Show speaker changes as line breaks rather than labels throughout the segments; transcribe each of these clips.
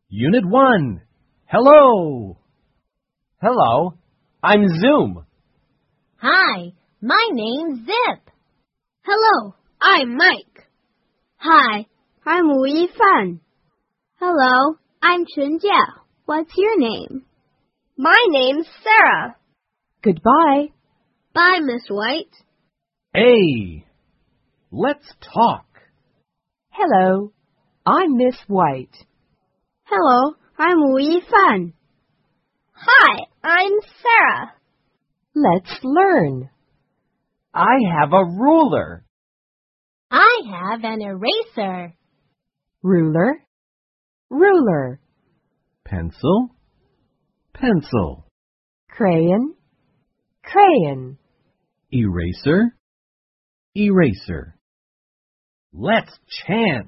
Unit 1. Hello. Hello. I'm Zoom.
Hi, my name's Zip. Hello, I'm Mike. Hi, I'm Wu Yifan. Hello, I'm Chunjia. What's your name? My name's Sarah.
Goodbye.
Bye, Miss White.
Hey, let's talk.
Hello, I'm Miss White.
Hello, I'm Wu Yifan. Hi, I'm Sarah.
Let's learn.
I have a ruler.
I have an eraser.
Ruler, ruler.
Pencil, pencil.
Crayon, crayon.
Eraser, eraser. Let's chant.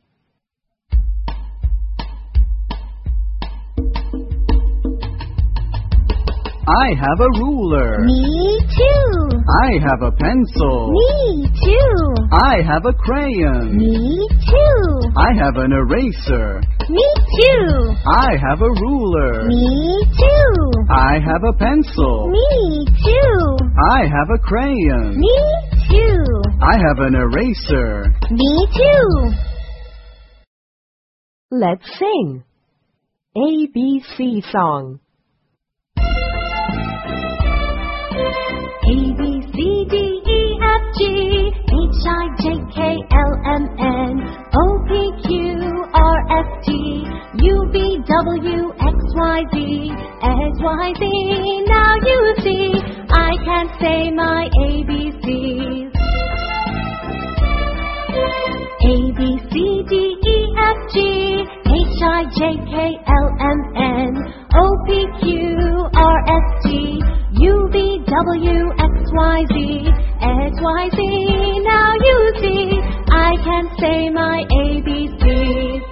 I have a ruler.
Me too.
I have a pencil.
Me too.
I have a crayon.
Me too.
I have an eraser.
Me too.
I have a ruler.
Me too.
I have a pencil.
Me too.
I have a crayon.
Me too.
I have an eraser.
Me too.
Let's sing. ABC song.
A, B, C, D, E, F, G, H, I, J, K, L, M, N, O, P, Q, R, S, T, U, V, W, X, Y, Z, X, Y, Z. Now you see, I can say my ABCs. A, B, C, D, E, F, G, H, I, J, K, L, M, N, O, P, Q, R, S, T, U, V, W, X, Y, Z, X, Y, Z. Now you see, I can say my ABCs.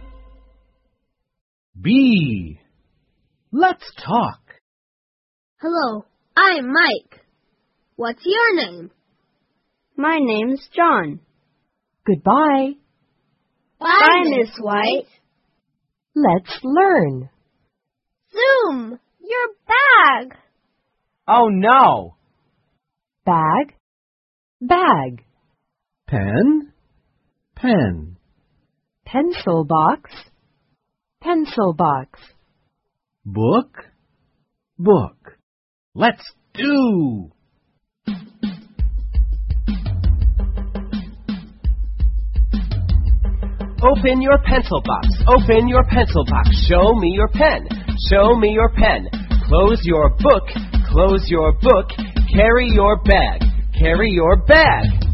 B. Let's talk.
Hello, I'm Mike. What's your name? My name's John.
Goodbye.
Bye, Miss White.
Let's learn.
Zoom, your bag.
Oh no.
Bag, bag.
Pen, pen.
Pencil box, pencil box.
Book, book. Let's do. Open your pencil box. Open your pencil box. Show me your pen. Show me your pen. Close your book. Close your book. Carry your bag. Carry your bag.